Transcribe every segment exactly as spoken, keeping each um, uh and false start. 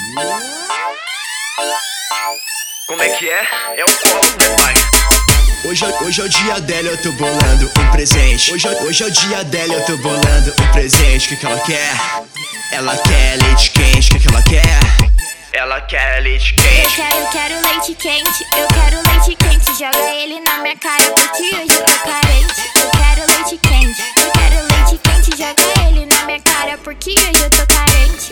Como é que é? É o colo, meu pai. Hoje, hoje é o dia dela, eu tô bolando um presente. Hoje, hoje é o dia dela, eu tô bolando um presente. O que que ela quer? Ela quer leite quente. O que que ela quer? Ela quer leite Eu quente. quero, eu quero leite quente. Eu quero leite quente. Joga ele na minha cara porque hoje eu tô carente. Eu quero leite quente. Eu quero leite quente. Joga ele na minha cara porque hoje eu tô carente.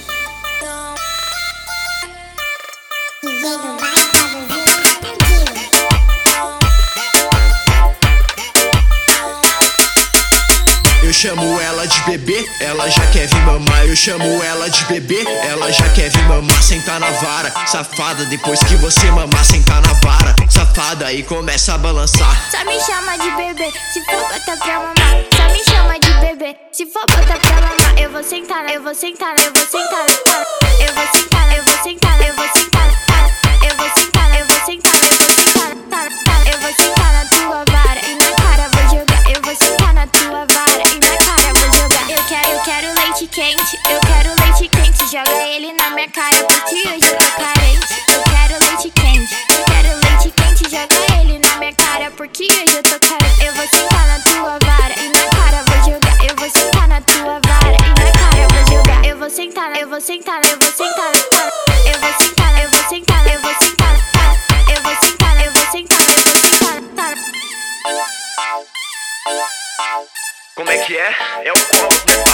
Eu chamo ela de bebê, ela já quer vir mamar. Eu chamo ela de bebê, ela já quer vir mamar. Sentar na vara, safada, depois que você mamar, sentar na vara, safada, e começa a balançar. Só me chama de bebê, se for botar pra mamar. Só me chama de bebê, se for botar pra mamar. Eu vou sentar, eu vou sentar, eu vou sentar. Eu vou sentar, eu vou sentar, eu vou sentar. Eu vou sentar, eu vou sentar, eu vou sentar. Eu vou sentar na tua vara e na cara vou jogar. Eu vou sentar na tua vara e na cara vou jogar. Eu quero, eu quero leite quente, eu quero leite quente. Joga ele na minha cara porque hoje eu tô carente. Eu quero leite quente, eu quero leite quente. Joga ele na minha cara porque hoje eu tô carente. Eu vou sentar na tua vara e na cara vou jogar. Eu vou sentar na tua vara e na cara vou jogar. Eu vou sentar, eu vou sentar, eu vou sentar. Eu vou sentar, eu vou sentar, eu vou sentar. Eu vou sentar, eu vou sentar, eu vou sentar. Como é que é? É o colo, meu pai.